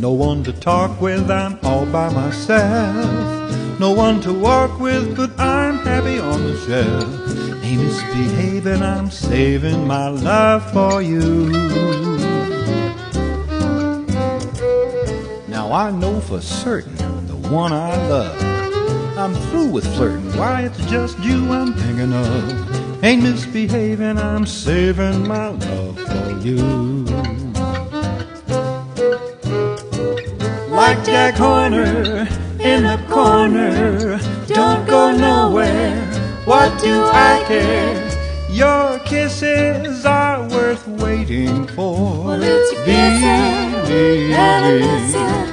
No one to talk with, I'm all by myself. No one to walk with, but I'm happy on the shelf. Ain't misbehaving, I'm saving my love for you. Now I know for certain the one I love. I'm through with flirting, why it's just you I'm thinking of. Ain't misbehaving, I'm saving my love for you. Like Jack Horner in the corner, don't go nowhere, what do I care? Your kisses are worth waiting for. Well, it's your kisses that I miss you.